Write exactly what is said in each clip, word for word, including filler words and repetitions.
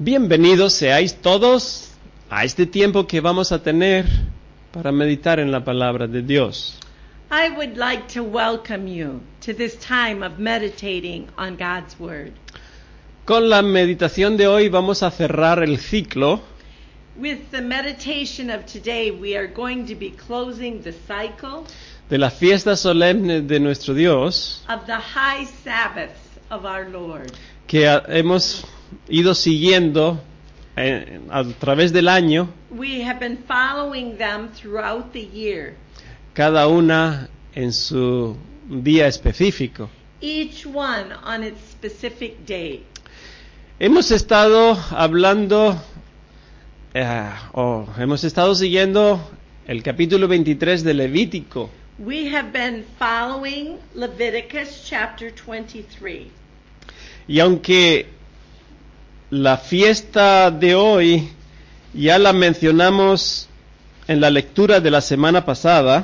Bienvenidos seáis todos a este tiempo que vamos a tener para meditar en la palabra de Dios. I would like to welcome you to this time of meditating on God's Word. Con la meditación de hoy vamos a cerrar el ciclo. With the meditation of today, we are going to be closing the cycle de la fiesta solemne de nuestro Dios, of the high Sabbaths of our Lord. que a, hemos ido siguiendo eh, a través del año, We have been following them throughout the year, cada una en su día específico. each one on its specific day. Hemos estado hablando, eh, o hemos estado siguiendo el capítulo veintitrés de Levítico. We have been following Leviticus chapter twenty-three. Y aunque la fiesta de hoy ya la mencionamos en la lectura de la semana pasada,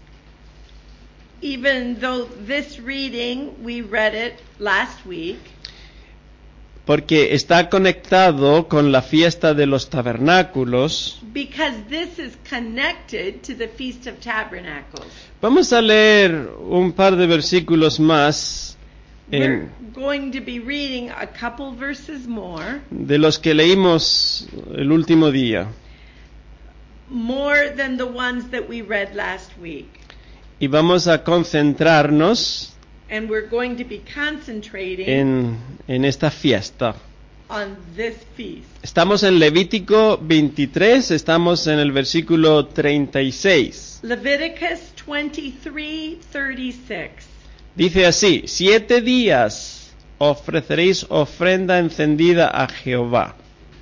Even though this reading, we read it last week, porque está conectado con la fiesta de los tabernáculos, because this is connected to the Feast of Tabernacles. vamos a leer un par de versículos más We're en, going to be reading a couple verses more, de los que leímos el último día. more than the ones that we read last week. Y vamos a concentrarnos And we're going to be concentrating en, en esta fiesta. on this feast. Estamos en Levítico veintitrés, estamos en el versículo treinta y seis. Leviticus twenty-three thirty-six. Dice así: siete días ofreceréis ofrenda encendida a Jehová.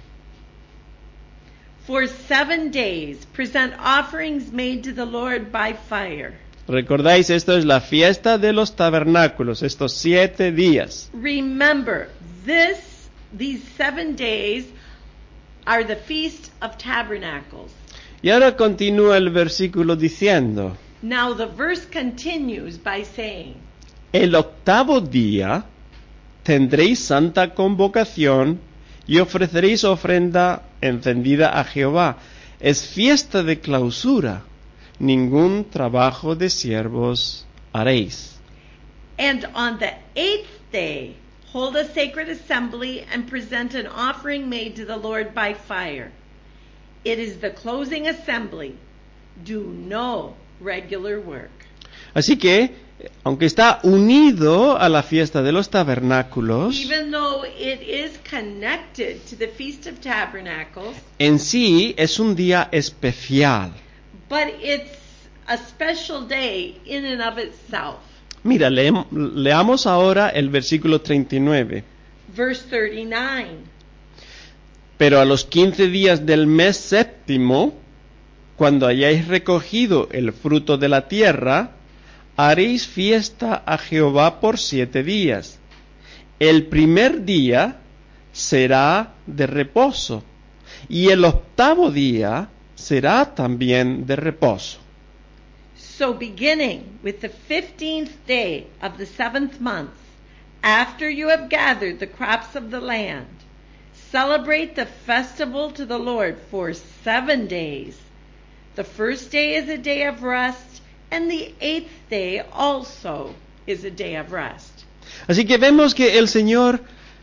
For seven days present offerings made to the Lord by fire. Recordáis, esto es la fiesta de los tabernáculos, estos siete días. Remember, this, these seven days are the Feast of Tabernacles. Y ahora continúa el versículo diciendo: Now the verse continues by saying, el octavo día tendréis santa convocación y ofreceréis ofrenda encendida a Jehová. Es fiesta de clausura, ningún trabajo de siervos haréis. And on the eighth day hold a sacred assembly and present an offering made to the Lord by fire. It is the closing assembly. Do no regular work. Así que, aunque está unido a la fiesta de los tabernáculos, Even though it is connected to the Feast of Tabernacles, en sí es un día especial. but it's a special day in and of itself. Mira, leem- leamos ahora el versículo treinta y nueve. Verse thirty-nine. Pero a los quince días del mes séptimo, cuando hayáis recogido el fruto de la tierra, haréis fiesta a Jehová por siete días. El primer día será de reposo, y el octavo día será también de reposo. So beginning with the fifteenth day of the seventh month, after you have gathered the crops of the land, celebrate the festival to the Lord for seven days. The first day is a day of rest, and the eighth day also is a day of rest. Así que vemos que el Señor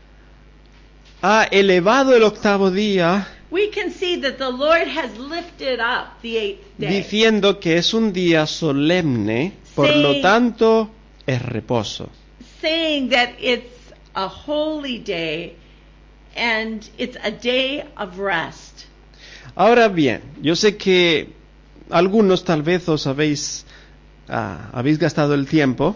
ha elevado el octavo día, We can see that the Lord has lifted up the eighth day, diciendo que es un día solemne, por lo Sí. tanto es reposo. saying that it's a holy day and it's a day of rest. Ahora bien, yo sé que algunos tal vez os habéis, ah, habéis gastado el tiempo,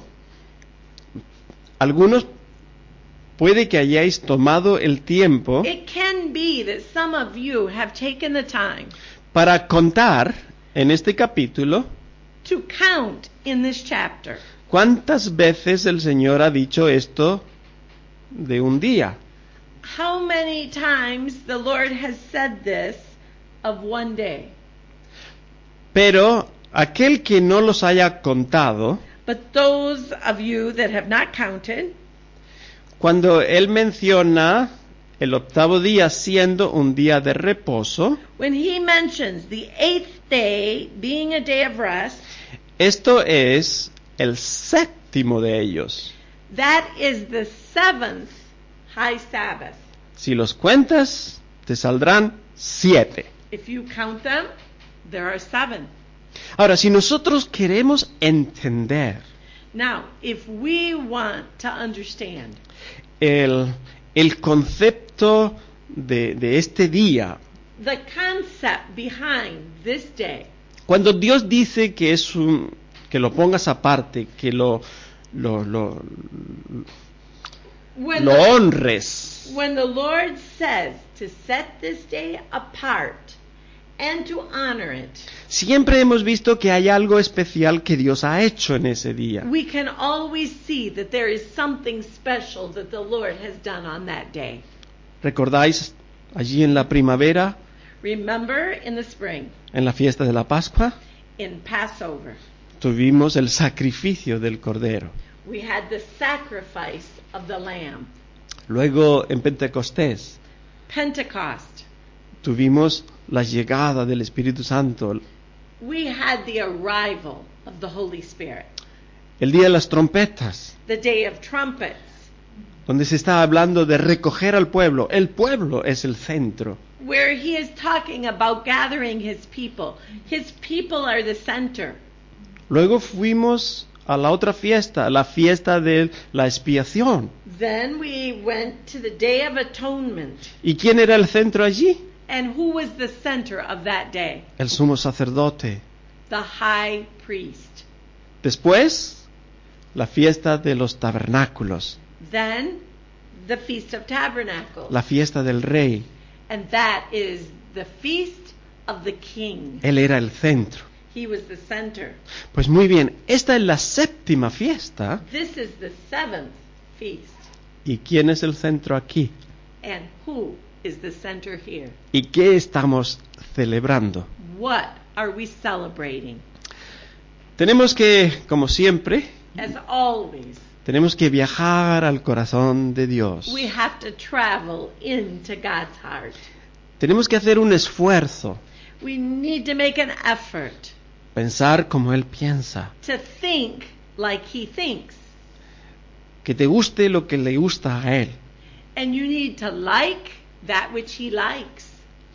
algunos puede que hayáis tomado el tiempo It can be that some of you have taken the time para contar en este capítulo to count in this chapter cuántas veces el Señor ha dicho esto de un día. how many times the Lord has said this of one day. Pero aquel que no los haya contado, But those of you that have not counted, cuando Él menciona el octavo día siendo un día de reposo, when he mentions the eighth day being a day of rest, esto es el séptimo de ellos. that is the seventh high Sabbath. Si los cuentas, te saldrán siete. If you count them, there are seven. Ahora, si nosotros queremos entender Now, if we want to understand el, el concepto de, de este día, the concept behind this day, cuando Dios dice que es un, que lo pongas aparte, que lo, lo, lo, when lo the, honres, when the Lord says to set this day apart and to honor it, siempre hemos visto que hay algo especial que Dios ha hecho en ese día. we can always see that there is something special that the Lord has done on that day. ¿Recordáis allí en la primavera, Remember, in the spring, en la fiesta de la Pascua, in Passover, tuvimos el sacrificio del Cordero? we had the sacrifice of the Lamb. Luego en Pentecostés Pentecost, tuvimos la llegada del Espíritu Santo. we had the arrival of the Holy Spirit. El día de las trompetas, The day of trumpets, donde se está hablando de recoger al pueblo. El pueblo es el centro. where he is talking about gathering his people. His people are the center. Luego fuimos a la otra fiesta, la fiesta de la expiación. Then we went to the Day of Atonement. ¿Y quién era el centro allí? And who was the center of that day? El sumo sacerdote. The high priest. Después, la fiesta de los tabernáculos, Then the Feast of Tabernacles. la fiesta del rey. And that is the feast of the king. Él era el centro. He was the center. Pues muy bien, esta es la séptima fiesta. This is the seventh feast. ¿Y quién es el centro aquí? And who is the center here? ¿Y qué estamos celebrando? What are we celebrating? Tenemos que, como siempre, As always, tenemos que viajar al corazón de Dios. we have to travel into God's heart. Tenemos que hacer un esfuerzo, We need to make an effort pensar como Él piensa, to think like He thinks. que te guste lo que le gusta a Él. And you need to like that which He likes.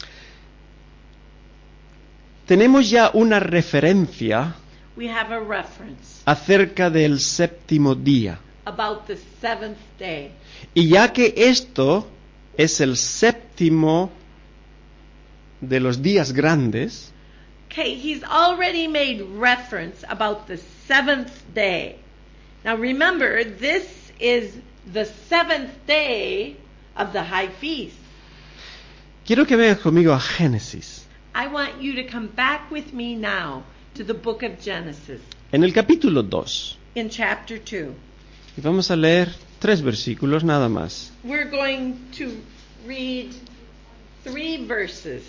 Tenemos ya una referencia We have a reference acerca del séptimo día. about the seventh day. Y ya que esto es el séptimo de los días grandes, Okay, He's already made reference about the seventh day. Now remember, this is the seventh day of the high feast. quiero que vean conmigo a Génesis, I want you to come back with me now to the book of Genesis en el capítulo dos. in chapter two. Y vamos a leer tres versículos nada más. We're going to read three verses.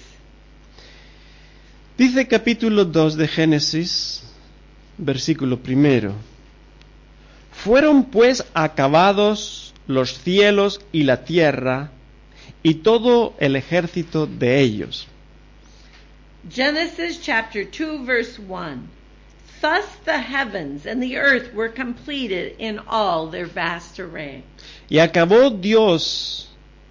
Dice capítulo dos de Génesis, versículo primero. Fueron pues acabados los cielos y la tierra y todo el ejército de ellos. Genesis chapter two verse one. Thus the heavens and the earth were completed in all their vast array. Y acabó Dios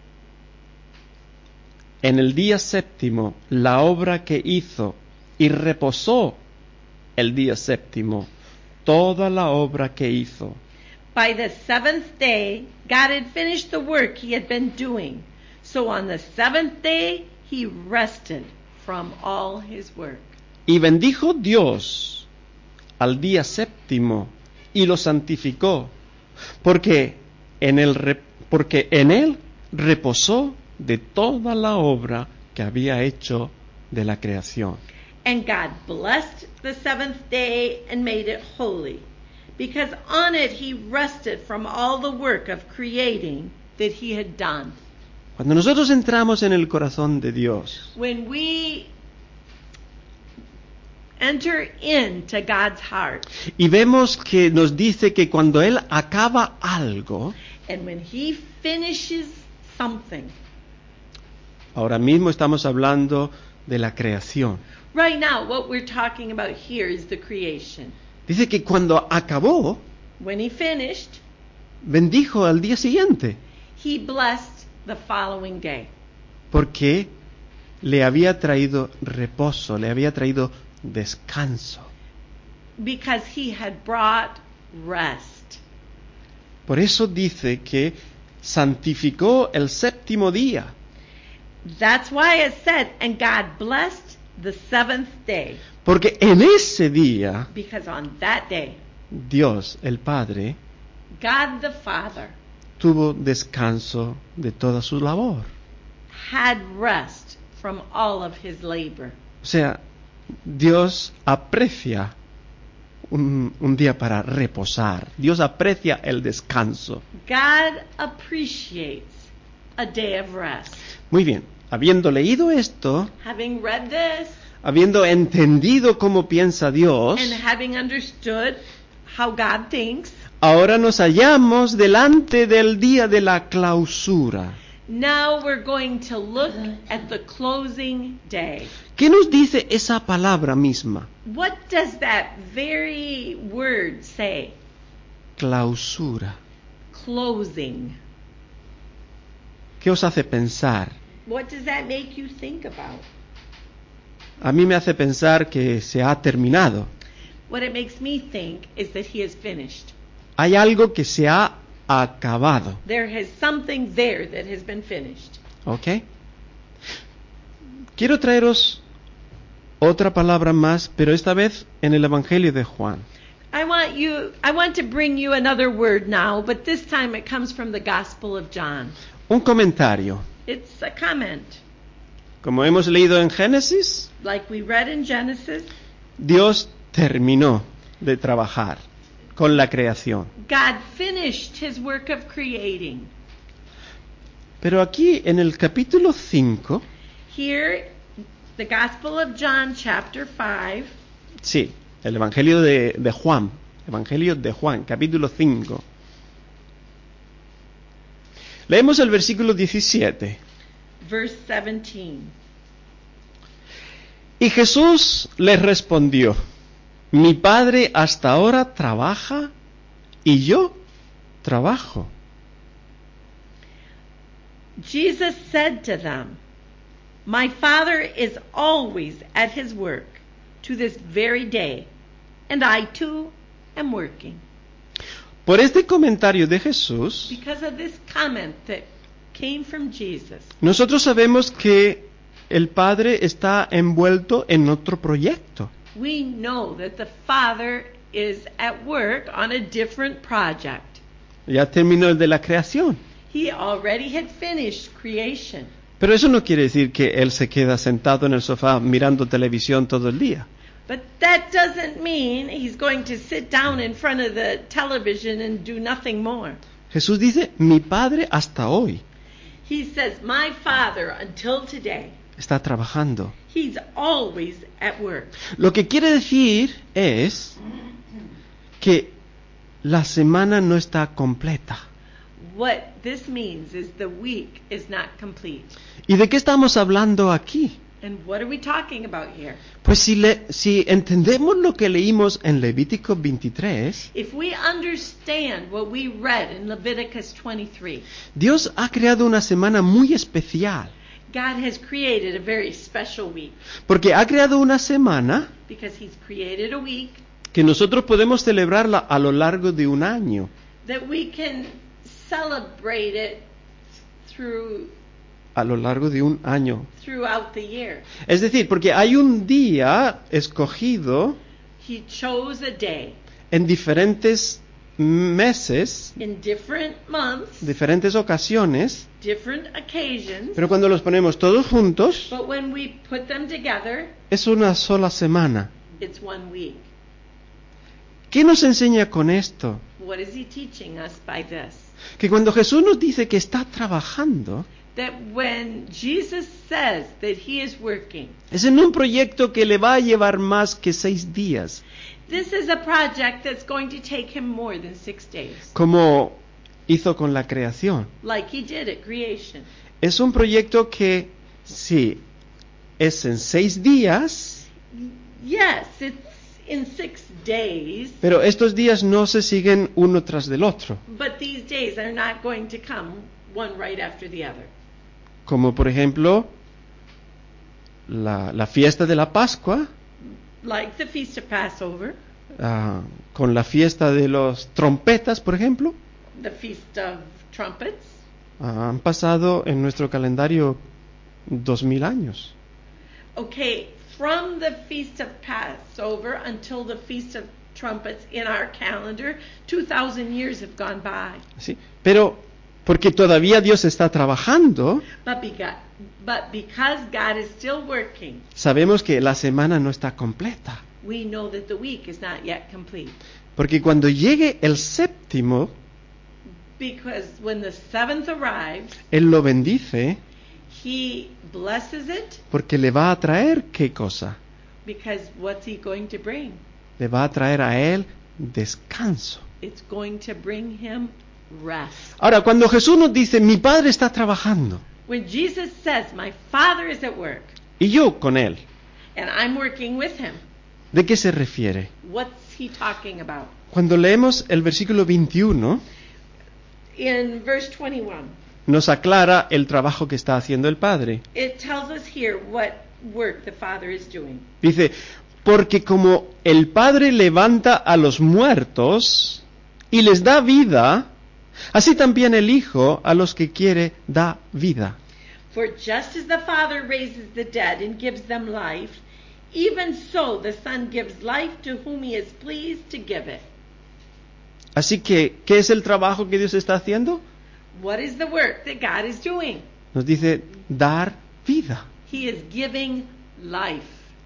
en el día séptimo la obra que hizo y reposó el día séptimo toda la obra que hizo. By the seventh day, God had finished the work he had been doing. So on the seventh day, he rested from all his work. Y bendijo Dios al día séptimo y lo santificó, porque en él, re- porque en él reposó de toda la obra que había hecho de la creación. And God blessed the seventh day and made it holy, because on it he rested from all the work of creating that he had done. Cuando nosotros entramos en el corazón de Dios, When we enter into God's heart, y vemos que nos dice que cuando Él acaba algo, and when he finishes something, Ahora mismo estamos hablando de la creación. Right now, what we're talking about here is the creation. Dice que cuando acabó, When he finished, bendijo al día siguiente, he blessed the following day porque le había traído reposo, le había traído descanso. because he had brought rest. Por eso dice que santificó el séptimo día. That's why it said, and God blessed the seventh day, Porque en ese día, because on that day, Dios, el Padre, God the Father tuvo descanso de toda su labor. had rest from all of his labor. O sea, Dios aprecia un, un día para reposar. Dios aprecia el descanso. God appreciates a day of rest. Muy bien, habiendo leído esto, Having read this habiendo entendido cómo piensa Dios, and having understood how God thinks, ahora nos hallamos delante del día de la clausura. now we're going to look at the closing day. ¿Qué nos dice esa palabra misma? What does that very word say? Clausura. Closing. ¿Qué os hace pensar? What does that make you think about? A mí me hace pensar que se ha terminado. What it makes me think is that he has finished. Hay algo que se ha acabado. There has something there that has been finished. ¿Ok? Quiero traeros otra palabra más, pero esta vez en el Evangelio de Juan. I want you I want to bring you another word now, but this time it comes from the Gospel of John. Un comentario. It's a comment. Como hemos leído en Génesis, Like we read in Genesis, Dios terminó de trabajar con la creación. God finished his work of creating. Pero aquí en el capítulo cinco, Here, the Gospel of John, chapter five, sí, el Evangelio de, de Juan, Evangelio de Juan, capítulo cinco. Leemos el versículo diecisiete. verse seventeen. Y Jesús les respondió: mi Padre hasta ahora trabaja y yo trabajo. Jesus said to them, my Father is always at his work to this very day, and I too am working. Por este comentario de Jesús, Because of this comment that came from Jesus, nosotros sabemos que el Padre está envuelto en otro proyecto. we know that the Father is at work on a different project. Ya terminó el de la creación. He already had finished creation. Pero eso no quiere decir que Él se queda sentado en el sofá mirando televisión todo el día. But that doesn't mean he's going to sit down in front of the television and do nothing more. Jesús dice: mi Padre hasta hoy He says, my Father, until today, está trabajando. he's always at work. Lo que quiere decir es que la semana no está completa. What this means is the week is not complete. ¿Y de qué estamos hablando aquí? And what are we talking about here? Pues si, le, si entendemos lo que leímos en Levítico veintitrés, If we understand what we read in Leviticus twenty-three, Dios ha creado una semana muy especial, God has created a very special week porque ha creado una semana because he's created a week que nosotros podemos celebrarla a lo largo de un año. that we can celebrate it through A lo largo de un año. throughout the year. Es decir, porque hay un día escogido He chose a day en diferentes meses, in different months, diferentes ocasiones, different occasions, pero cuando los ponemos todos juntos, but when we put them together, es una sola semana. it's one week. ¿Qué nos enseña con esto? What is he teaching us by this? Que cuando Jesús nos dice que está trabajando, That when Jesus says that he is working, es en un proyecto que le va a llevar más que seis días, this is a project that's going to take him more than six days, como hizo con la creación. like he did at creation. Es un proyecto que Sí, es en seis días, Yes, it's in six days, pero estos días no se siguen uno tras del otro. but these days are not going to come one right after the other. Como por ejemplo, la, la fiesta de la Pascua, Like the Feast of Passover, ah, con la fiesta de los trompetas, por ejemplo, the Feast of Trumpets. ah, han pasado en nuestro calendario dos mil años. Okay, from the Feast of Passover until the Feast of Trumpets in our calendar, two thousand years have gone by. ¿Sí? Pero porque todavía Dios está trabajando, But, beca- but because God is still working, sabemos que la semana no está completa. we know that the week is not yet complete. Porque cuando llegue el séptimo, Because when the seventh arrives, Él lo bendice he blesses it, porque le va a traer ¿qué cosa? because what's he going to bring? Le va a traer a Él descanso. It's going to bring him rest. Ahora, cuando Jesús nos dice, mi Padre está trabajando, When Jesus says, my Father is at work, y yo con Él, and I'm working with him, ¿de qué se refiere? what's he talking about? Cuando leemos el versículo veintiuno, In verse twenty-one, nos aclara el trabajo que está haciendo el Padre. it tells us here what work the Father is doing. Dice, porque como el Padre levanta a los muertos y les da vida, así también el Hijo a los que quiere da vida. For just as the Father raises the dead and gives them life, even so the Son gives life to whom he is pleased to give it. Así que, ¿qué es el trabajo que Dios está haciendo? What is the work that God is doing? Nos dice, dar vida. He is giving life.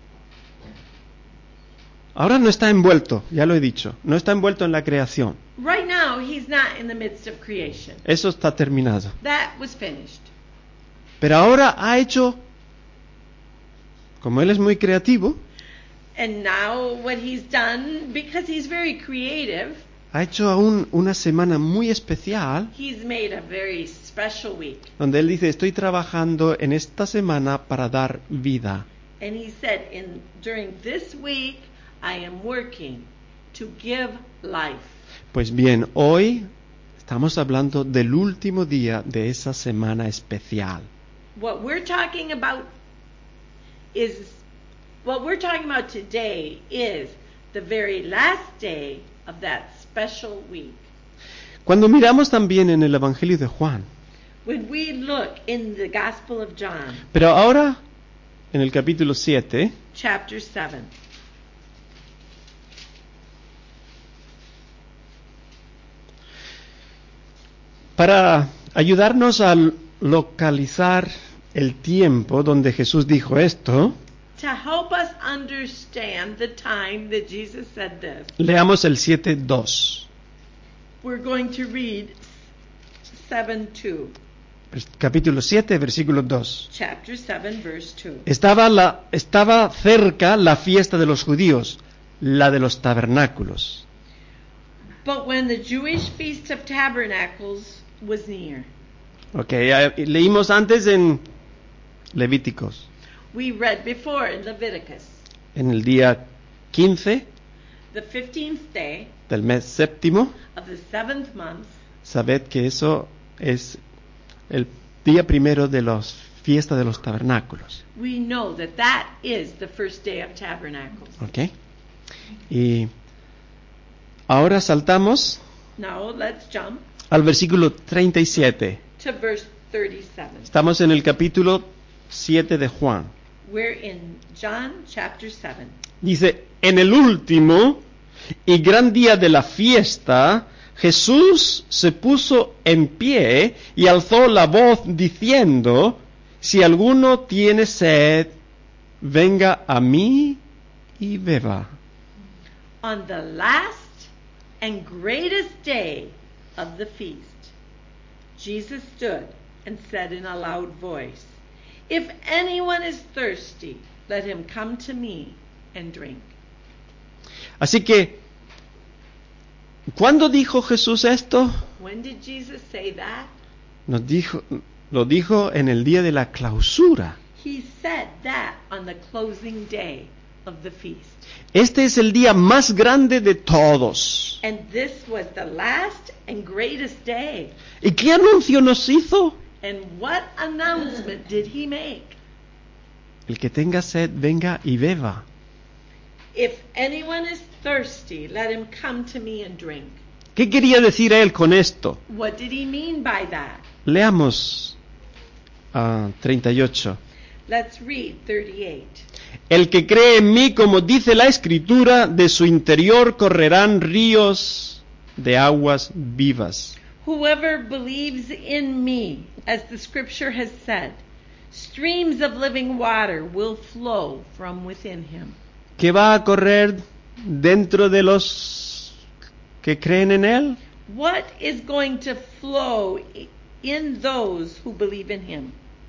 Ahora no está envuelto, ya lo he dicho, no está envuelto en la creación. Right now, he's not in the midst of creation. Eso está terminado. That was finished. Pero ahora ha hecho, como Él es muy creativo, And now what he's done, because he's very creative, ha hecho aún una semana muy especial, he's made a very special week. donde Él dice, estoy trabajando en esta semana para dar vida. And he said, in during this week, I am working to give life. Pues bien, hoy estamos hablando del último día de esa semana especial. What we're talking about is, what we're talking about today is the very last day of that special week. Cuando miramos también en el Evangelio de Juan, When we look in the Gospel of John, pero ahora en el capítulo siete, chapter seven, para ayudarnos a localizar el tiempo donde Jesús dijo esto, to help us understand the time that Jesus said this, leamos el siete dos. we're going to read seven two, Capítulo siete, versículo dos. chapter seven, verse two. Estaba, la, estaba cerca la fiesta de los judíos, la de los tabernáculos. But when the Jewish feast of tabernacles was near, Okay, eh, leímos antes en Levíticos, we read before in Leviticus, en el día quince the fifteenth day del mes séptimo. of the seventh month, Sabed que eso es el día primero de la fiesta de los tabernáculos. we know that that is the first day of tabernacles. Okay. Y ahora saltamos Now let's jump al versículo treinta y siete. to verse thirty-seven. Estamos en el capítulo siete de Juan. We're in John chapter seven. Dice, en el último y gran día de la fiesta, Jesús se puso en pie y alzó la voz diciendo, si alguno tiene sed, venga a mí y beba. On the last and greatest day of the feast, Jesus stood and said in a loud voice, if anyone is thirsty, let him come to me and drink. Así que, ¿cuándo dijo Jesús esto? When did Jesus say that? Nos dijo, lo dijo en el día de la clausura. he said that on the closing day of the feast. Este es el día más grande de todos. And this was the last and greatest day. ¿Y qué anuncio nos hizo? And what announcement did he make? El que tenga sed, venga y beba. If anyone is thirsty, let him come to me and drink. ¿Qué quería decir él con esto? What did he mean by that? Leamos uh, treinta y ocho. Let's read thirty-eight. El que cree en mí, como dice la Escritura, de su interior correrán ríos de aguas vivas. Whoever believes in me, as the scripture has said, streams of living water will flow from within him. ¿Qué va a correr dentro de los que creen en él? What is going to flow in those who believe in him?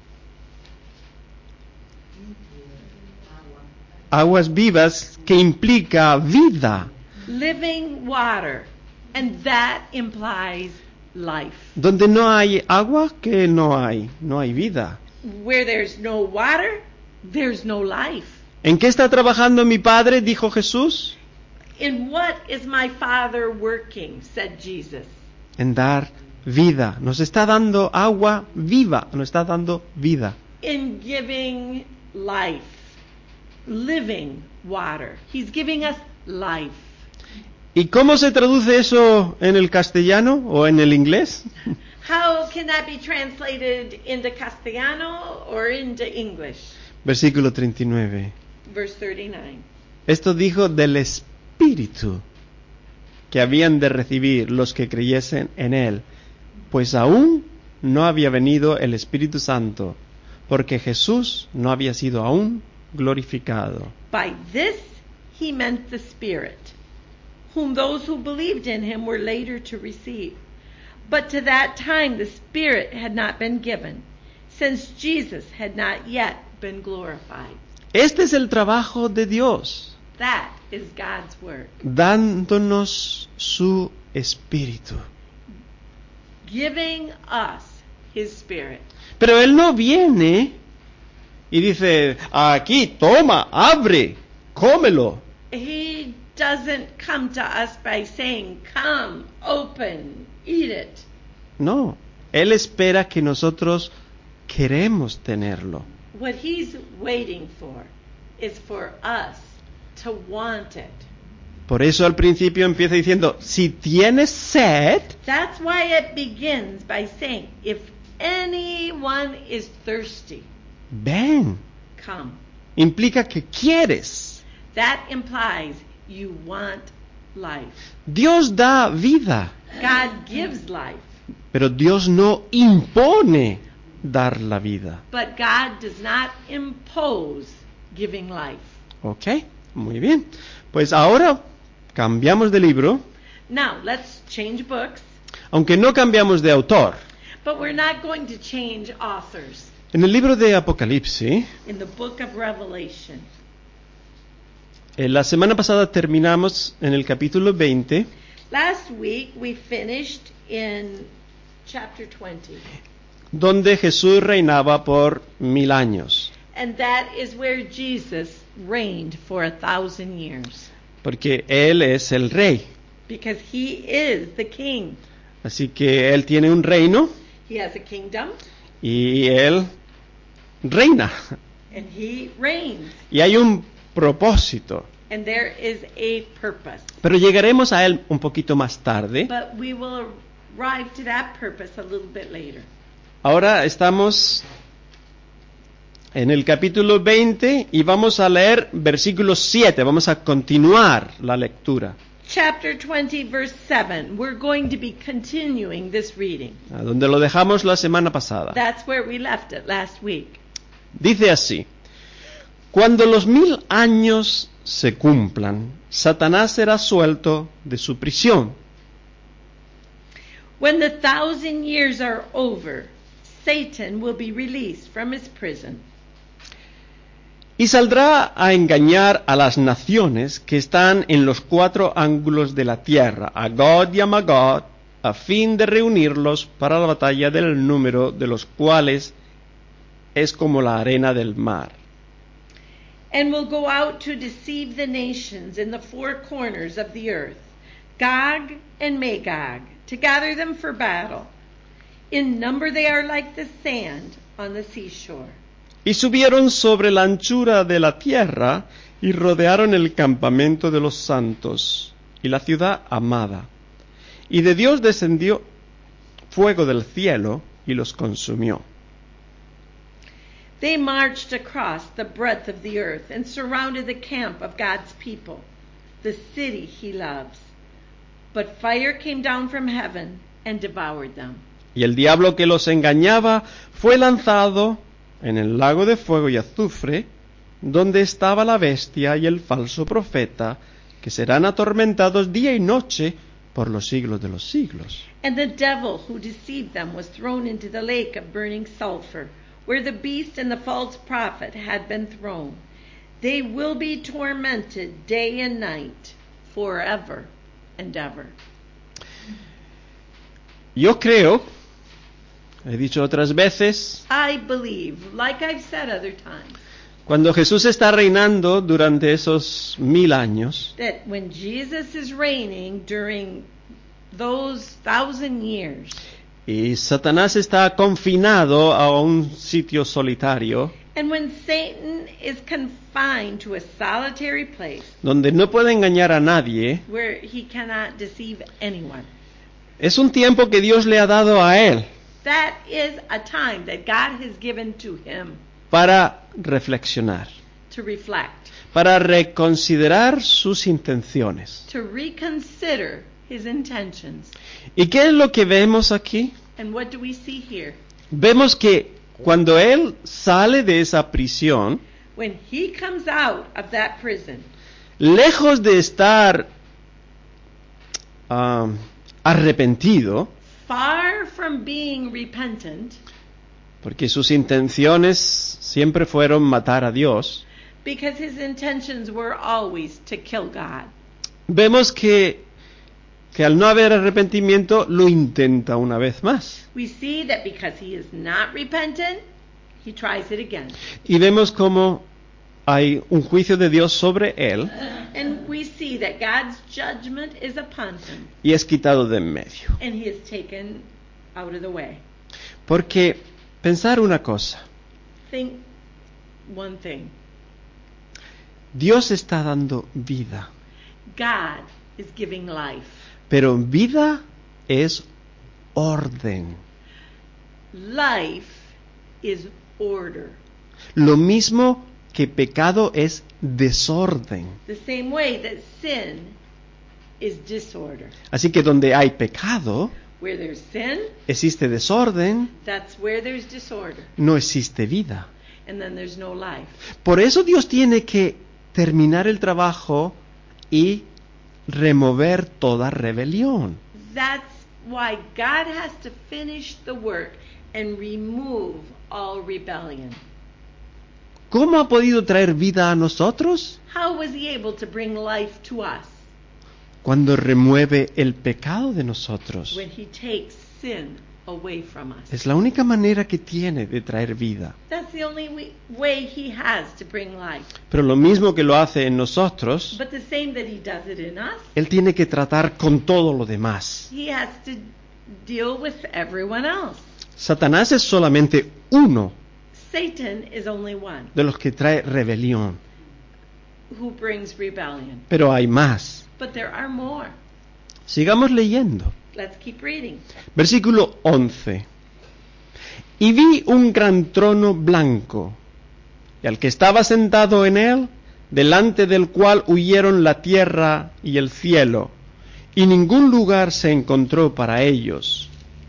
Aguas vivas, que implica vida. Living water, and that implies life. Donde no hay agua, que no hay, no hay vida. Where there's no water, there's no life. ¿En qué está trabajando mi Padre? Dijo Jesús. In what is my Father working? Said Jesus. En dar vida. Nos está dando agua viva, nos está dando vida. In giving life. Living water. He's giving us life. ¿Y cómo se traduce eso en el castellano o en el inglés? How can that be translated into Castellano or into English? Versículo treinta y nueve. Verse thirty-nine. Esto dijo del Espíritu que habían de recibir los que creyesen en Él, pues aún no había venido el Espíritu Santo, porque Jesús no había sido aún glorificado. By this he meant the Spirit, whom those who believed in him were later to receive. But to that time the Spirit had not been given, since Jesus had not yet been glorified. Este es el trabajo de Dios, That is God's work. dándonos su Espíritu. Giving us his Spirit. Pero Él no viene y dice, aquí, toma, abre, cómelo. He doesn't come to us by saying, come, open, eat it. No, Él espera que nosotros queremos tenerlo. What he's waiting for is for us to want it. Por eso al principio empieza diciendo, si tienes sed, That's why it begins by saying, if anyone is thirsty, ven. come. Implica que quieres. That implies you want life. Dios da vida, God gives life, pero Dios no impone dar la vida. but God does not impose giving life. ¿Ok? Muy bien. Pues ahora cambiamos de libro, Now, let's change books, aunque no cambiamos de autor. but we're not going to change authors. En el libro de Apocalipsis, In the book of Revelation, eh, la semana pasada terminamos en el capítulo veinte, last week we finished in chapter twenty, donde Jesús reinaba por mil años. and that is where Jesus reigned for a thousand years, Porque Él es el rey. because he is the king. Así que Él tiene un reino He has a kingdom, y Él reina. and he reigns, Y hay un propósito. and there is a purpose. Pero llegaremos a Él un poquito más tarde. But we will arrive to that purpose a little bit later. Ahora estamos en el capítulo veinte y vamos a leer versículo siete. Vamos a continuar la lectura. Chapter twenty, verse seven. We're going to be continuing this reading. A donde lo dejamos la semana pasada. That's where we left it last week. Dice así: cuando los mil años se cumplan, Satanás será suelto de su prisión. When the thousand years are over, Satan will be released from his prison Y saldrá a engañar a las naciones que están en los cuatro ángulos de la tierra, a Gog y a Magog, a fin de reunirlos para la batalla, del número de los cuales es como la arena del mar. And will go out to deceive the nations in the four corners of the earth, Gog and Magog, to gather them for battle. In number they are like the sand on the seashore. Y subieron sobre la anchura de la tierra y rodearon el campamento de los santos y la ciudad amada. Y de Dios descendió fuego del cielo y los consumió. They marched across the breadth of the earth and surrounded the camp of God's people, the city he loves. But fire came down from heaven and devoured them. Y el diablo que los engañaba fue lanzado en el lago de fuego y azufre, donde estaba la bestia y el falso profeta, que serán atormentados día y noche por los siglos de los siglos. And the devil who deceived them was thrown into the lake of burning sulfur, where the beast and the false prophet had been thrown. They will be tormented day and night, forever and ever. Yo creo, he dicho otras veces, I believe, like I've said other times, cuando Jesús está reinando durante esos mil años, that when Jesus is reigning during those thousand years, y Satanás está confinado a un sitio solitario, and when Satan is confined to a solitary place donde no puede engañar a nadie, where he cannot deceive anyone, es un tiempo que Dios le ha dado a él that is a time that God has given to him para reflexionar, to reflect, para reconsiderar sus intenciones. to reconsider his intentions. ¿Y qué es lo que vemos aquí? And what do we see here? Vemos que cuando él sale de esa prisión, When he comes out of that prison, lejos de estar um, arrepentido, far from being repentant, porque sus intenciones siempre fueron matar a Dios, because his intentions were always to kill God, vemos que, que al no haber arrepentimiento lo intenta una vez más. we see that because he is not repentant, he tries it again. Y vemos cómo hay un juicio de Dios sobre él And we see that God's judgment is upon him, y es quitado de en medio. and he is taken out of the way. Porque pensar una cosa, Think one thing. Dios está dando vida, God is giving life. pero vida es orden. Life is order. Lo mismo que pecado es desorden. The same way that sin is disorder. Así que donde hay pecado, Where there's sin, existe desorden, that's where there's disorder. no existe vida. And then there's no life. Por eso Dios tiene que terminar el trabajo y remover toda rebelión. That's why God has to finish the work and remove all rebellion. ¿Cómo ha podido traer vida a nosotros? How was he able to bring life to us? Cuando remueve el pecado de nosotros. When he takes sin away from us. Es la única manera que tiene de traer vida. That's the only way, way he has to bring life. Pero lo mismo que lo hace en nosotros, But the same that he does it in us, Él tiene que tratar con todo lo demás. he has to deal with everyone else. Satanás es solamente uno Satan is only one de los que trae rebelión, who brings rebellion. pero hay más. But there are more. Sigamos leyendo. Let's keep reading. Versículo once. Y vi un gran trono blanco, y al que estaba sentado en él, delante del cual huyeron la tierra y el cielo, y ningún lugar se encontró para ellos.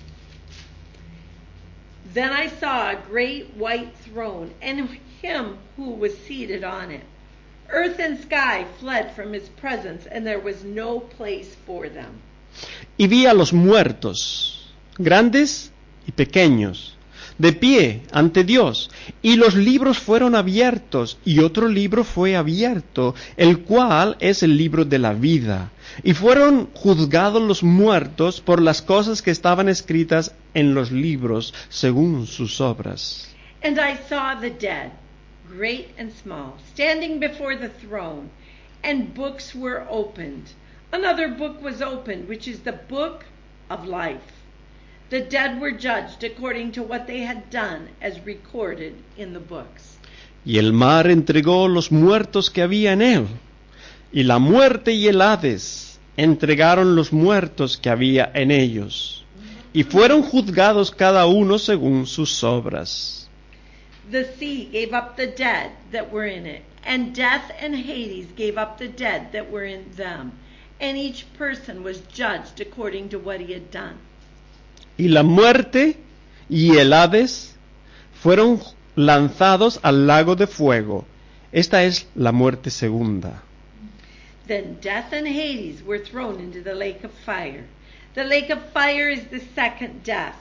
Then I saw a great white throne, and him who was seated on it. Earth and sky fled from his presence, and there was no place for them. Y vi a los muertos, grandes y pequeños, de pie ante Dios, y los libros fueron abiertos, y otro libro fue abierto, el cual es el libro de la vida. Y fueron juzgados los muertos por las cosas que estaban escritas en los libros, según sus obras. And I saw the dead, great and small, standing before the throne, and books were opened. Another book was opened, which is the book of life. The dead were judged according to what they had done, as recorded in the books. Y el mar entregó los muertos que había en él, y la muerte y el Hades entregaron los muertos que había en ellos, y fueron juzgados cada uno según sus obras. The sea gave up the dead that were in it, and death and Hades gave up the dead that were in them, and each person was judged according to what he had done. Y la muerte y el Hades fueron lanzados al lago de fuego. Esta es la muerte segunda. Then death and Hades were thrown into the lake of fire. The lake of fire is the second death.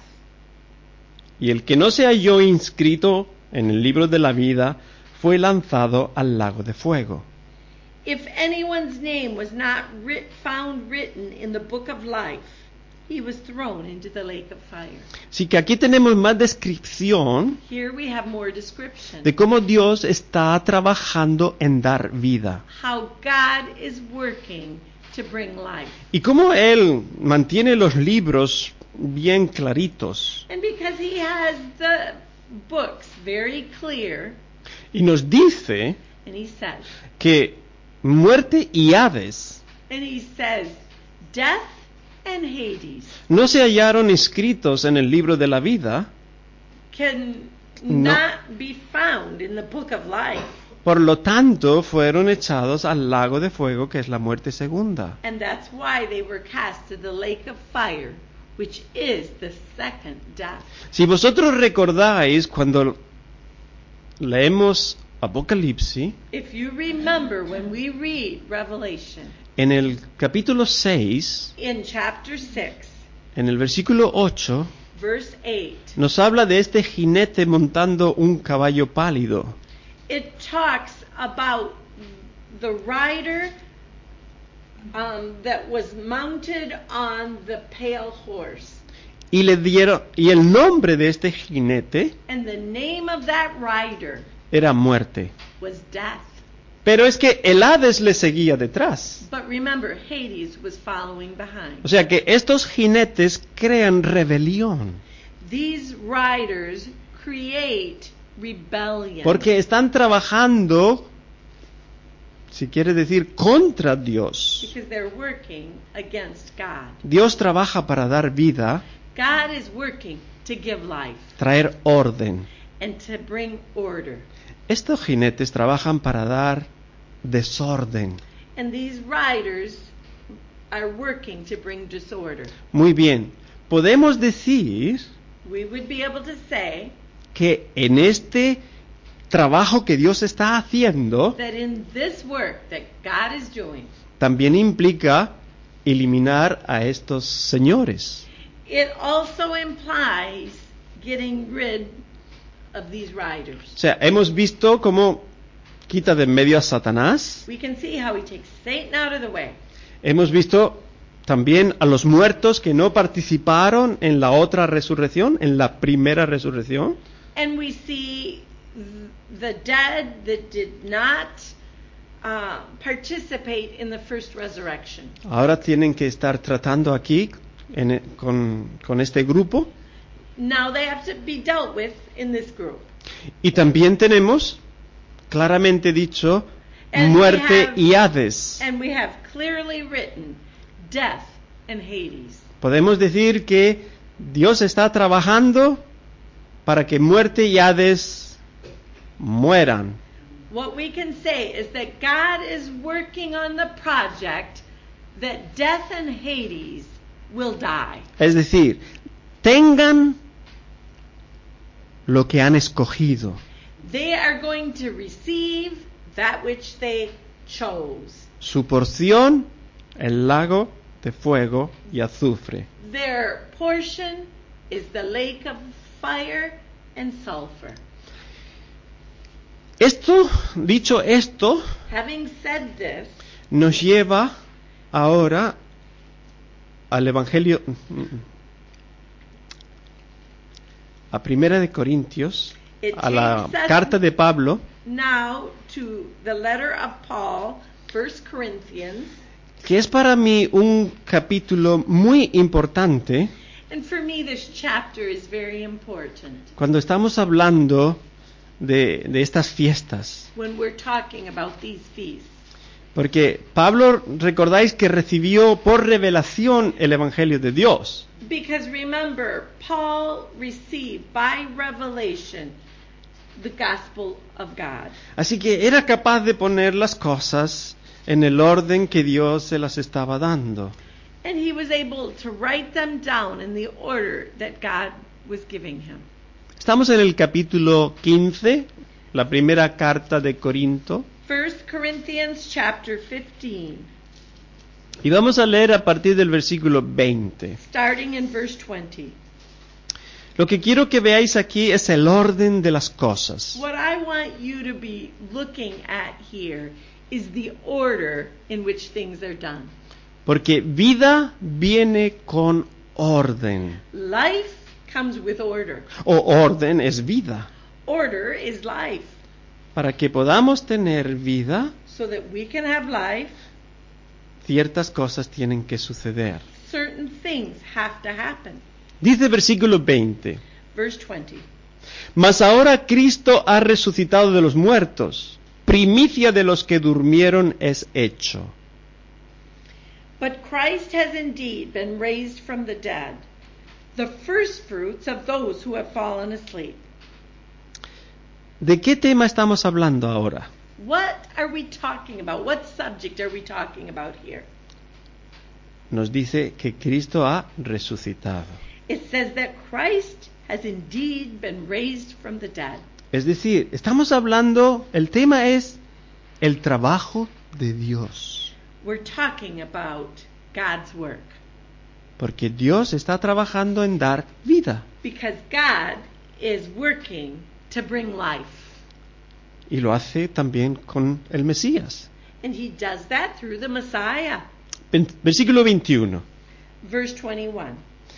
Y el que no se halló inscrito en el libro de la vida fue lanzado al lago de fuego. If anyone's name was not writ- found written in the book of life, he was thrown into the lake of fire. Así que aquí tenemos más descripción Here we have more description. de cómo Dios está trabajando en dar vida. How God is working to bring life. Y cómo Él mantiene los libros bien claritos. And because he has the books very clear, Y nos dice and he says, que muerte y Hades and he says, death and Hades no se hallaron escritos en el libro de la vida, can No. not be found in the book of life. por lo tanto fueron echados al lago de fuego, que es la muerte segunda. And that's why they were cast to the lake of fire, which is the second death. Si vosotros recordáis cuando leemos Apocalipsis, If you remember when we read Revelation en el capítulo seis, in chapter six, en el versículo ocho, verse eight, nos habla de este jinete montando un caballo pálido. it talks about the rider um, that was mounted on the pale horse. Y le dieron, y el nombre de este jinete And the name of that rider era muerte. was death. Pero es que el Hades le seguía detrás. But remember, Hades was following behind. O sea que estos jinetes crean rebelión, These riders create rebellion. porque están trabajando, si quiere decir, contra Dios. Because they're working against God. Dios trabaja para dar vida, God is working to give life traer orden. and to bring order. Estos jinetes trabajan para dar desorden. And these riders are working to bring disorder. Muy bien, podemos decir We would be able to say que en este trabajo que Dios está haciendo, that in this work that God is doing, también implica eliminar a estos señores. it also implies getting rid of these riders. O sea, hemos visto cómo quita de en medio a Satanás. We can see how he takes Satan out of the way. Hemos visto también a los muertos que no participaron en la otra resurrección, en la primera resurrección. And we see the dead that did not uh, participate in the first resurrection. Ahora tienen que estar tratando aquí en- con, con este grupo. Now they have to be dealt with in this group. Y también tenemos claramente dicho And we muerte have- y Hades. And we have clearly written death and Hades. Podemos decir que Dios está trabajando para que muerte y Hades mueran. What we can say is that God is working on the project that death and Hades will die. Es decir, tengan lo que han escogido. They are going to receive that which they chose. Su porción, el lago de fuego y azufre. Their portion is the lake of fire and sulfur. Esto, dicho esto, Having said this, nos lleva ahora al Evangelio, a Primera de Corintios, It a la takes us carta de Pablo, now to the letter of Paul, First Corinthians. que es para mí un capítulo muy importante And for me, this chapter is very important cuando estamos hablando de, de estas fiestas. when we're talking about these feasts. Porque Pablo, recordáis que recibió por revelación el Evangelio de Dios. Because remember, Paul received by revelation the gospel of God. Así que era capaz de poner las cosas en el orden que Dios se las estaba dando. And he was able to write them down in the order that God was giving him. Estamos en el capítulo quince, la primera carta de Corinto, First Corinthians chapter fifteen, y vamos a leer a partir del versículo veinte. starting in verse twenty. Lo que quiero que veáis aquí es el orden de las cosas. What I want you to be looking at here is the order in which things are done. Porque vida viene con orden. Life comes with order. O orden es vida. Order is life. Para que podamos tener vida, So that we can have life, ciertas cosas tienen que suceder. certain things have to happen. Dice versículo veinte. Verse twenty. Mas ahora Cristo ha resucitado de los muertos. Primicia de los que durmieron es hecho. But Christ has indeed been raised from the dead, the firstfruits of those who have fallen asleep. ¿De qué tema estamos hablando ahora? What are we talking about? What subject are we talking about here? Nos dice que Cristo ha resucitado. It says that Christ has indeed been raised from the dead. Es decir, estamos hablando, el tema es el trabajo de Dios. We're talking about God's work. Porque Dios está trabajando en dar vida. Because God is working to bring life. Y lo hace también con el Mesías. And he does that through the Messiah. Ven- Versículo veintiuno. Verse twenty-one.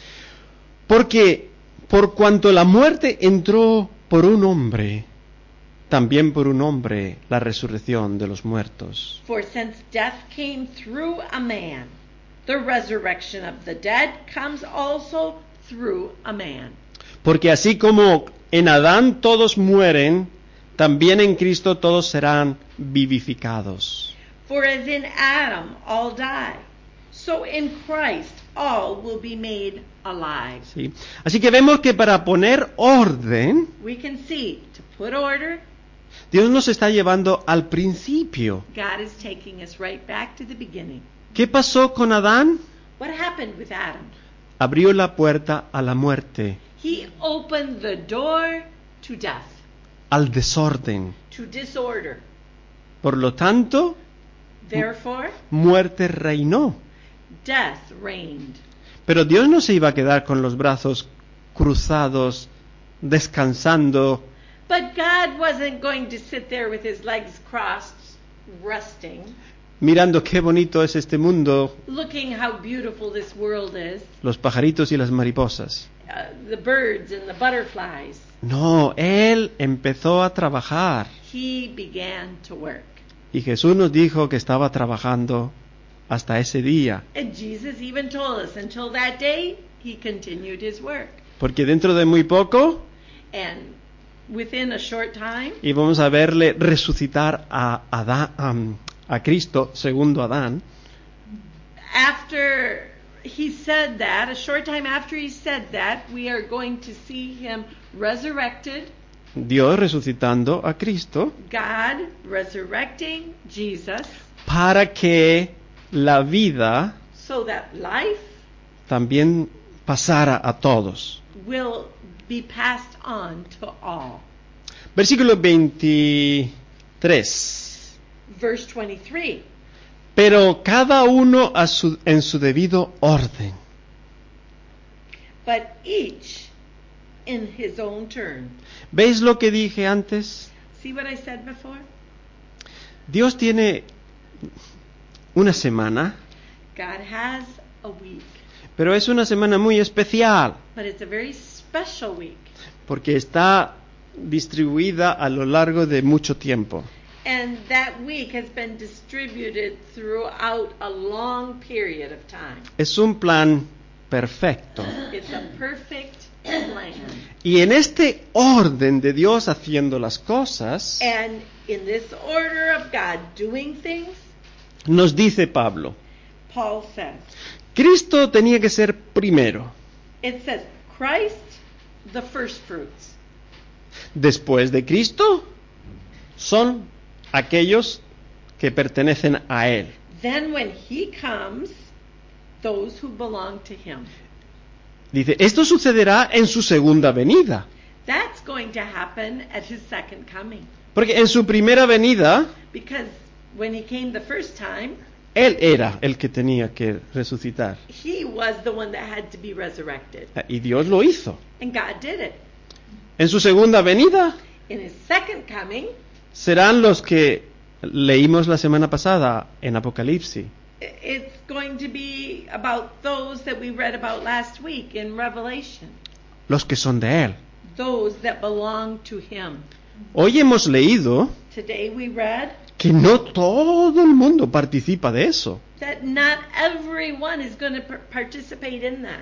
Porque por cuanto la muerte entró por un hombre, también por un hombre la resurrección de los muertos. For since death came through a man, the resurrection of the dead comes also through a man. Porque así como en Adán todos mueren, también en Cristo todos serán vivificados. For as in Adam all die, so in Christ all will be made alive. ¿Sí? Así que vemos que para poner orden, We can see, to put order, Dios nos está llevando al principio. God is taking us right back to the beginning. ¿Qué pasó con Adán? What happened with Adam? Abrió la puerta a la muerte, He opened the door to death, al desorden. to disorder. Por lo tanto, Therefore, muerte reinó. death reigned. Pero Dios no se iba a quedar con los brazos cruzados, descansando, But God wasn't going to sit there with his legs crossed, resting, mirando qué bonito es este mundo, looking how beautiful this world is, los pajaritos y las mariposas. uh, the birds and the butterflies. No, Él empezó a trabajar. He began to work. Y Jesús nos dijo que estaba trabajando hasta ese día. And Jesus even told us until that day, he continued his work. Porque dentro de muy poco And within a short time, íbamos a verle resucitar a, Adán, um, a Cristo, segundo Adán. after he said that, a short time after he said that, we are going to see him resurrected, Dios resucitando a Cristo God resurrecting Jesus, para que la vida so that life también pasara a todos. will be passed on to all. Versículo veintitrés. Verse twenty-three. Pero cada uno a su, en su debido orden. But each in his own turn. ¿Veis lo que dije antes? See what I said before? Dios tiene una semana, God has a week, pero es una semana muy especial, but it's a very special week porque está distribuida a lo largo de mucho tiempo. And that week has been distributed throughout a long period of time. Es un plan perfecto. It's a perfect plan. Y en este orden de Dios haciendo las cosas, And in this order of God doing things, nos dice Pablo, Paul says, Cristo tenía que ser primero. it says, Christ, the first fruits. Después de Cristo, son aquellos que pertenecen a Él. Then when he comes, those who belong to him. Dice, esto sucederá en su segunda venida. That's going to happen at his second coming. Porque en su primera venida, Because when he came the first time, Él era el que tenía que resucitar. he was the one that had to be resurrected. Y Dios lo hizo. And God did it. En su segunda venida, In his second coming, serán los que leímos la semana pasada en Apocalipsis. i- it's going to be about those that we read about last week in Revelation. Los que son de Él. Those that belong to him. Hoy hemos leído Today we read que no todo el mundo participa de eso. that not everyone is going to par- participate in that.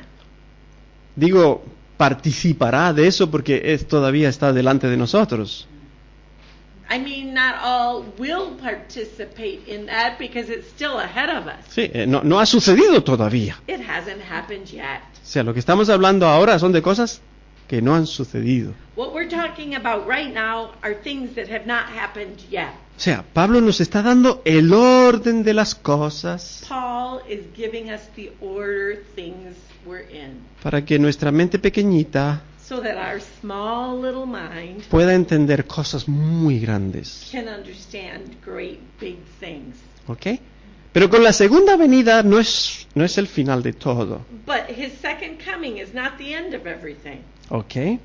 Digo, participará de eso porque es, todavía está delante de nosotros. I mean, not all will participate in that because it's still ahead of us. Sí, eh, no, no ha sucedido todavía. It hasn't happened yet. O sea, lo que estamos hablando ahora son de cosas que no han sucedido. What we're talking about right now are things that have not happened yet. O sea, Pablo nos está dando el orden de las cosas Paul is giving us the order things we're in para que nuestra mente pequeñita so that our small little mind pueda entender cosas muy grandes. can understand great big things. ¿Ok? Pero con la segunda venida no es, no es el final de todo. But his second coming is not the end of everything. ¿Ok?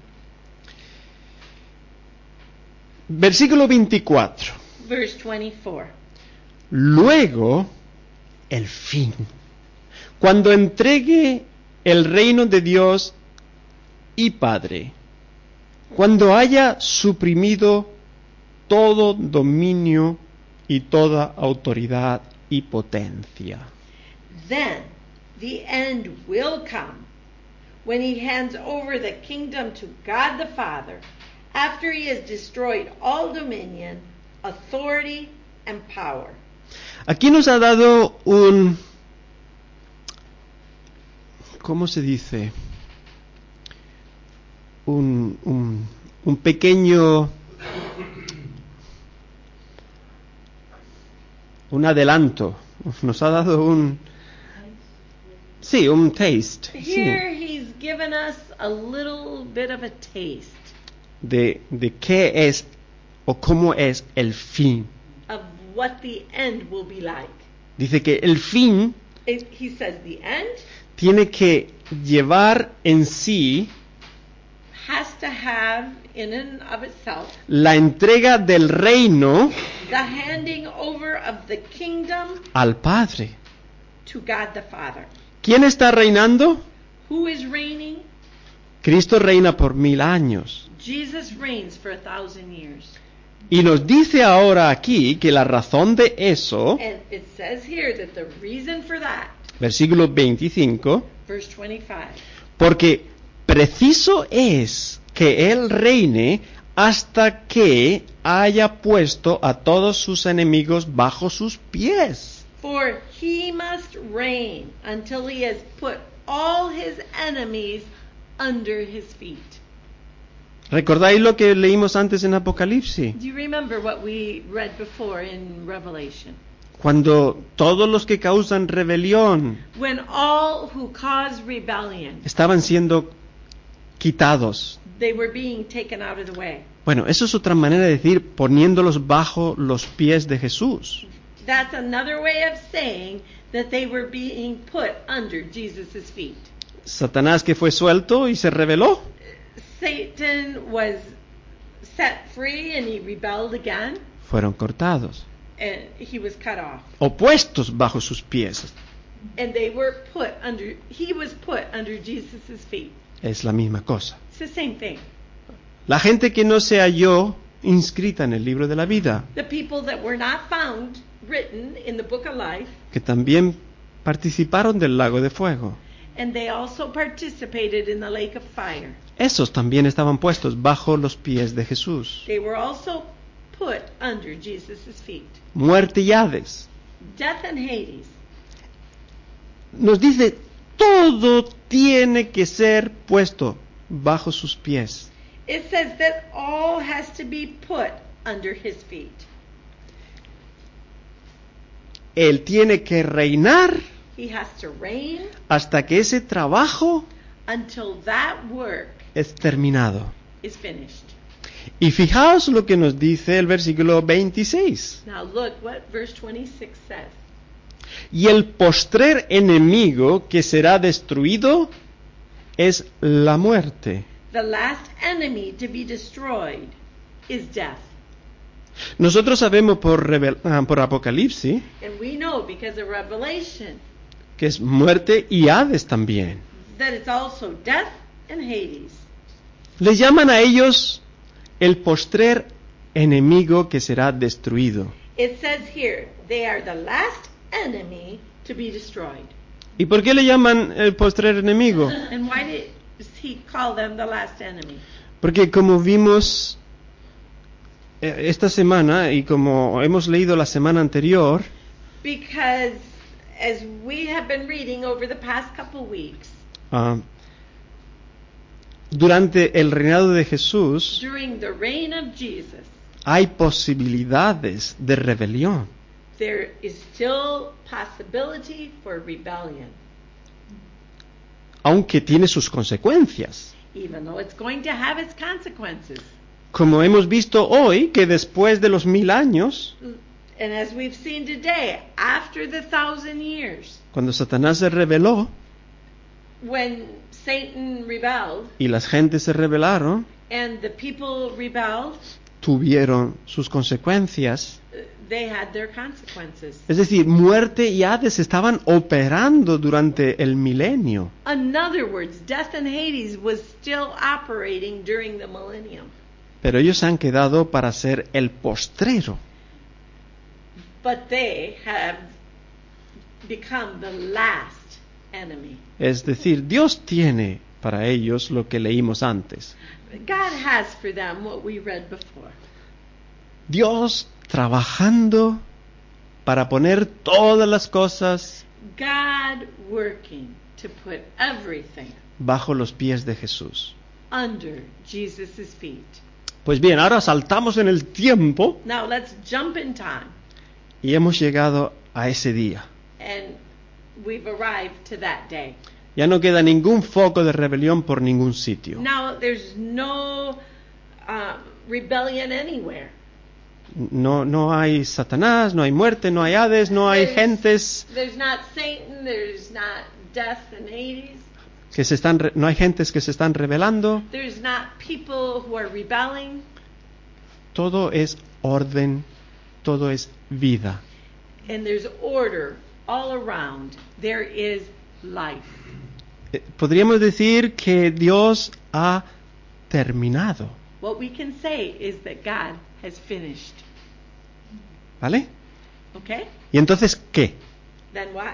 Versículo veinticuatro. Verse twenty-four. Luego, el fin. Cuando entregue el reino de Dios y Padre, cuando haya suprimido todo dominio y toda autoridad y potencia. Then the end will come when he hands over the kingdom to God the Father, after he has destroyed all dominion, authority, and power. Aquí nos ha dado un, ¿cómo se dice? Un, un, un pequeño, un adelanto. Nos ha dado un, sí, un taste. Sí, Here he's given us a little bit of a taste de, de qué es o cómo es el fin. of what the end will be like. Dice que el fin It, he says the end tiene que llevar en sí has to have in and of itself la entrega del reino the handing over of the kingdom al Padre. to God the Father. ¿Quién está reinando? Who is reigning? Cristo reina por mil años. Jesus reigns for a thousand years. Y nos dice ahora aquí que la razón de eso, And it says here that the reason for that, versículo veinticinco, verse twenty-five, porque preciso es que Él reine hasta que haya puesto a todos sus enemigos bajo sus pies. for he must reign until he has put all his enemies under his feet. ¿Recordáis lo que leímos antes en Apocalipsis? Do you remember what we read before in Revelation? Cuando todos los que causan rebelión When all who cause rebellion, estaban siendo quitados. they were being taken out of the way. Bueno, eso es otra manera de decir poniéndolos bajo los pies de Jesús. That's another way of saying that they were being put under Jesus' feet. Satanás que fue suelto y se rebeló. Satan was set free and he rebelled again, Fueron cortados, and he was cut off. o puestos bajo sus pies. And they were put under, he was put under Jesus' feet. Es la misma cosa. It's the same thing. La gente que no se halló inscrita en el libro de la vida, The people that were not found written in the book of life, que también participaron del lago de fuego. and they also participated in the lake of fire. Esos también estaban puestos bajo los pies de Jesús. They were also put under Jesus' feet. Muerte y Hades. Death and Hades. Nos dice, todo tiene que ser puesto bajo sus pies. It says that all has to be put under his feet. Él tiene que reinar He has to reign hasta que ese trabajo until that work es terminado. is finished. Y fijaos lo que nos dice el versículo veintiséis. Now look what verse twenty-six says. Y el postrer enemigo que será destruido es la muerte. The last enemy to be destroyed is death. Nosotros sabemos por, revel- ah, por Apocalipsis And we know because of Revelation que es muerte y Hades también. that it's also death and Hades. Les llaman a ellos el postrer enemigo que será destruido. It says here, they are the last enemy to be destroyed. ¿Y por qué le llaman el postrer enemigo? And why did he call them the last enemy? Porque como vimos eh, esta semana y como hemos leído la semana anterior, Because as we have been reading over the past couple weeks, ah, durante el reinado de Jesús during the reign of Jesus, hay posibilidades de rebelión. there is still possibility for rebellion, Aunque tiene sus consecuencias. even though it's going to have its consequences. Como hemos visto hoy, que después de los mil años, And as we've seen today, after the thousand years, cuando Satanás se rebeló when Satan rebelled y las gentes se rebelaron, and the people rebelled, tuvieron sus consecuencias. uh, they had their consequences. Es decir, muerte y Hades estaban operando durante el milenio. In other words, death and Hades was still operating during the millennium. Pero ellos han quedado para ser el postrero. But they have become the last enemy. Es decir, Dios tiene para ellos lo que leímos antes. God has for them what we read before. Dios trabajando para poner todas las cosas God working to put everything bajo los pies de Jesús. under Jesus' feet. Pues bien, ahora saltamos en el tiempo Now let's jump in time, y hemos llegado a ese día. and we've arrived to that day. Ya no queda ningún foco de rebelión por ningún sitio. Now there's no uh, rebellion anywhere. No, no hay Satanás, no hay muerte, no hay Hades, no hay There's- gentes There's not Satan, there's not death and Hades, que se están, re- no hay gentes que se están rebelando. there's not people who are rebelling. Todo es orden, todo es vida. And there's order all around. There is life. Eh, Podríamos decir que Dios ha terminado, What we can say is that God has finished. ¿vale? Okay? ¿Y entonces qué? Then what?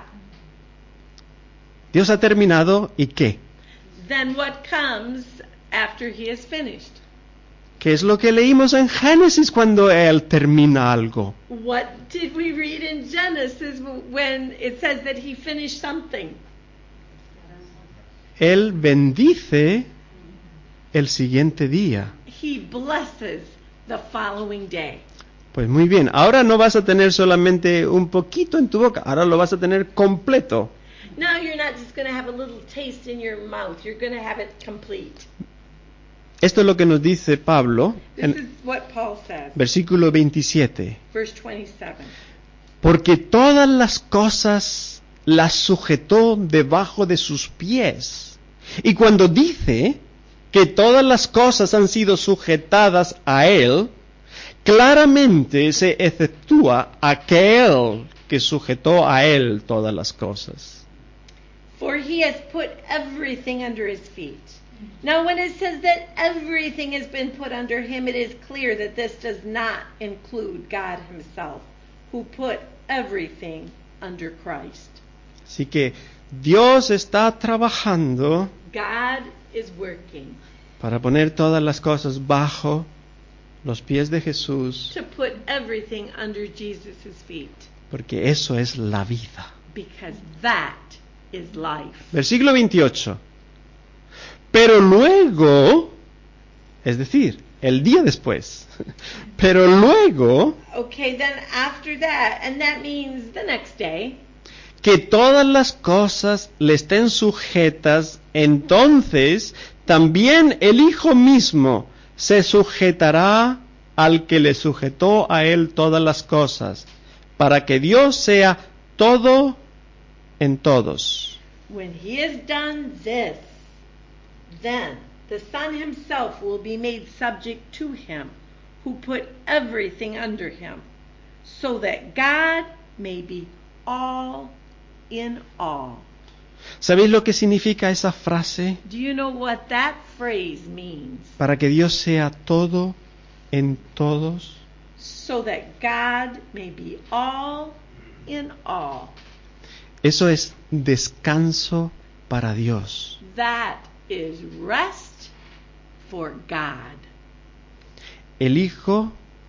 Dios ha terminado y qué? Then what comes after he has finished? ¿Qué es lo que leímos en Génesis cuando Él termina algo? What did we read in Genesis when it says that he finished something? Él bendice el siguiente día. He blesses the following day. Pues muy bien, ahora no vas a tener solamente un poquito en tu boca, ahora lo vas a tener completo. Now you're not just going to have a little taste in your mouth. You're going to have it complete. Esto es lo que nos dice Pablo This en is what Paul says. versículo veintisiete. Verse twenty-seven. Porque todas las cosas las sujetó debajo de sus pies. Y cuando dice que todas las cosas han sido sujetadas a Él, claramente se efectúa aquel que sujetó a Él todas las cosas. For he has put everything under his feet. Now, when it says that everything has been put under him, it is clear that this does not include God himself, who put everything under Christ. Así que Dios está trabajando God is working para poner todas las cosas bajo los pies de Jesús, to put everything under Jesus' feet, porque eso es la vida. because that is life. Versículo veintiocho. Pero luego, es decir, el día después, pero luego Okay, then after that, and that means the next day, que todas las cosas le estén sujetas, entonces también el Hijo mismo se sujetará al que le sujetó a él todas las cosas, para que Dios sea todo en todos. when he has done this, then the Son himself will be made subject to him, who put everything under him, so that God may be all in all. ¿Sabéis lo que significa esa frase? Do you know what that phrase means? Para que Dios sea todo en todos. So that God may be all in all. Eso es descanso para Dios. That is rest for God. El Hijo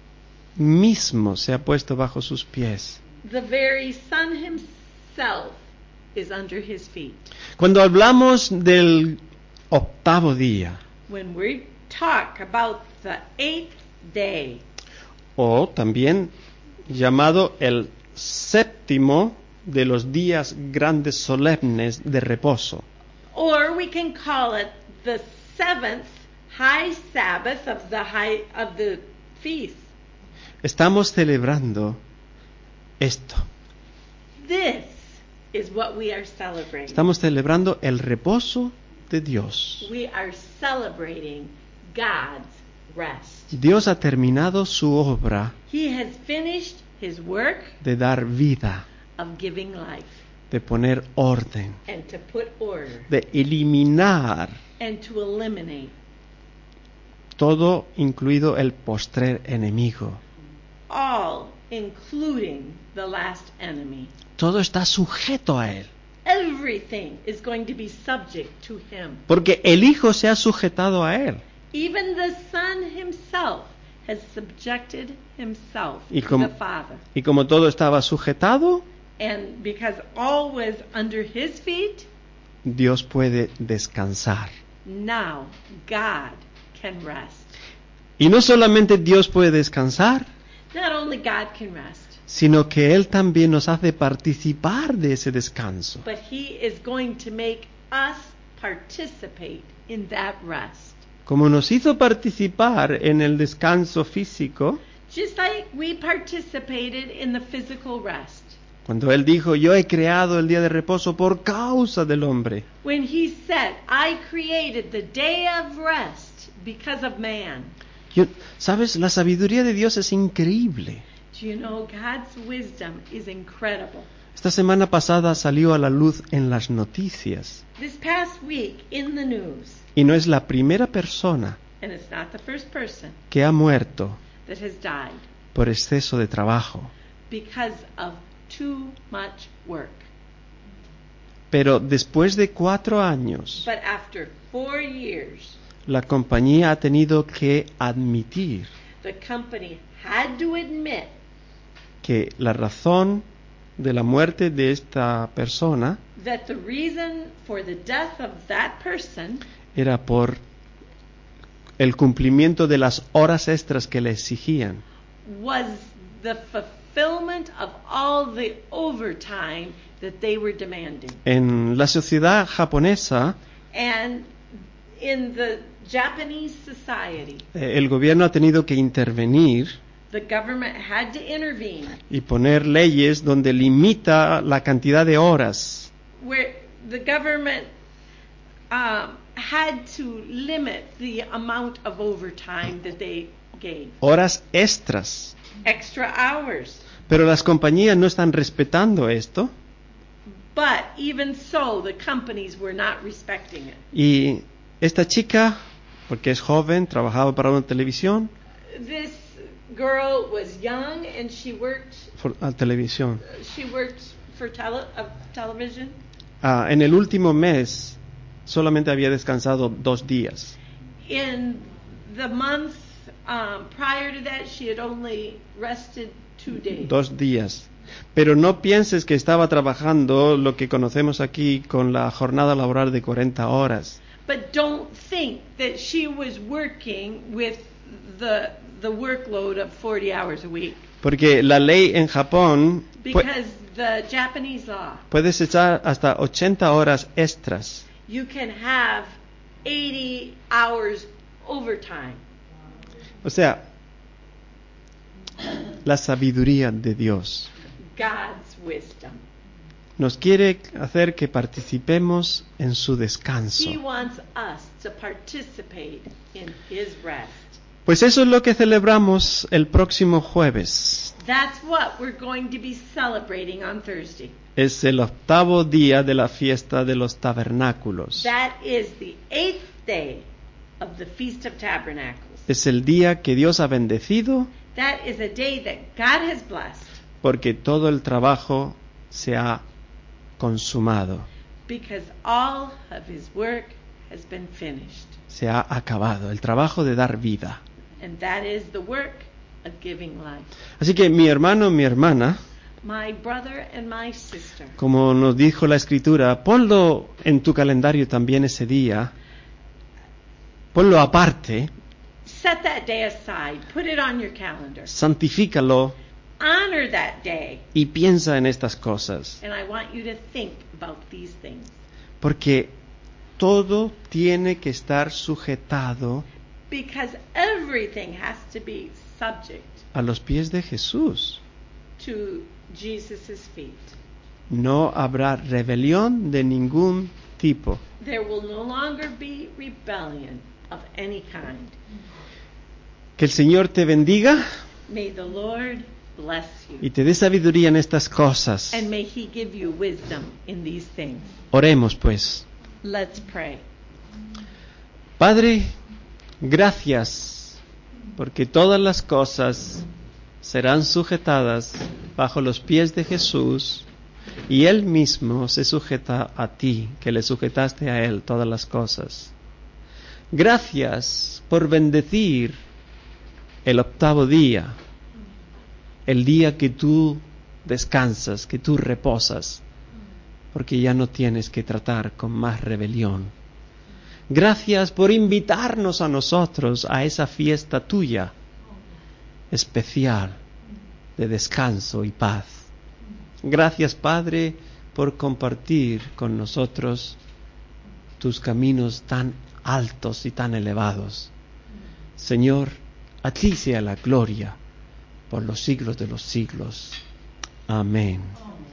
mismo se ha puesto bajo sus pies. The very Son himself is under his feet. Cuando hablamos del octavo día, When we talk about the eighth day, o también llamado el séptimo de los días grandes solemnes de reposo, or we can call it the seventh high Sabbath of the high of the feast, estamos celebrando esto. this is what we are celebrating. Estamos celebrando el reposo de Dios. We are celebrating God's rest. Dios ha terminado su obra He has finished his work de dar vida, of giving life de poner orden, and to put order de eliminar and to eliminate todo, incluido el postrer enemigo. all, including the last enemy. Todo está sujeto a él, Everything is going to be subject to him. porque el Hijo se ha sujetado a él. Even the Son himself has subjected himself Y to como, the Father. y como todo estaba sujetado, And because all was under his feet, Dios puede descansar. now God can rest. Y no solamente Dios puede descansar, Not only God can rest, sino que Él también nos hace participar de ese descanso. but he is going to make us participate in that rest. Como nos hizo participar en el descanso físico, Just like we participated in the physical rest. cuando Él dijo, yo he creado el día de reposo por causa del hombre. When he said, I created the day of rest because of man. Yo- ¿Sabes? La sabiduría de Dios es increíble. Do you know God's wisdom is incredible? Esta semana pasada salió a la luz en las noticias, This past week in the news, y no es la primera persona and it's not the first person que ha muerto that has died por exceso de trabajo. because of too much work. Pero después de cuatro años, But after four years, la compañía ha tenido que admitir the company had to admit que la razón de la muerte de esta persona that the reason for the death of that person era por el cumplimiento de las horas extras que le exigían. was the fulfillment of all the overtime that they were demanding. En la sociedad japonesa, And in the Japanese society, eh, el gobierno ha tenido que intervenir the government had to intervene y poner leyes donde limita la cantidad de horas. where the government um, had to limit the amount of overtime that they gave. Horas extras. Extra hours. Pero las compañías no están respetando esto But even so, the companies were not respecting it. y Esta chica, porque es joven, trabajaba para una televisión, This girl was young and she worked for, a televisión. she worked for tele, uh, television. Ah, en el último mes solamente había descansado dos días. In the month um, prior to that, she had only rested two days. Dos días. Pero no pienses que estaba trabajando lo que conocemos aquí con la jornada laboral de cuarenta horas. But don't think that she was working with the the workload of forty hours a week. Porque la ley en Japón pu- Because the Japanese law, puedes echar hasta ochenta horas extras. you can have eighty hours overtime. O sea, la sabiduría de Dios God's wisdom. nos quiere hacer que participemos en su descanso. He wants us to participate in His rest. Pues eso es lo que celebramos el próximo jueves. That's what we're going to be celebrating on Thursday. Es el octavo día de la fiesta de los tabernáculos. That is the eighth day of the Feast of Tabernacles. Es el día que Dios ha bendecido That is a day that God has blessed porque todo el trabajo se ha consumado, because all of His work has been finished. se ha acabado, el trabajo de dar vida. And that is the work of giving life. Así que mi hermano, mi hermana, My brother and my sister, como nos dijo la Escritura, ponlo en tu calendario también ese día, ponlo aparte, set that day aside. Put it on your calendar. santifícalo Honor that day. y piensa en estas cosas, And I want you to think about these things. porque todo tiene que estar sujetado Because everything has to be subject a los pies de Jesús. to Jesus' feet. No habrá rebelión de ningún tipo. There will no longer be rebellion of any kind. Que el Señor te bendiga May the Lord bless you. y te dé sabiduría en estas cosas. And may He give you wisdom in these things. Oremos pues. Let's pray. Padre, gracias porque todas las cosas serán sujetadas bajo los pies de Jesús y Él mismo se sujeta a ti, que le sujetaste a Él todas las cosas. Gracias por bendecir el octavo día, el día que tú descansas, que tú reposas, porque ya no tienes que tratar con más rebelión. Gracias por invitarnos a nosotros a esa fiesta tuya especial de descanso y paz. Gracias, Padre, por compartir con nosotros tus caminos tan altos y tan elevados. Señor, a ti sea la gloria por los siglos de los siglos. Amén.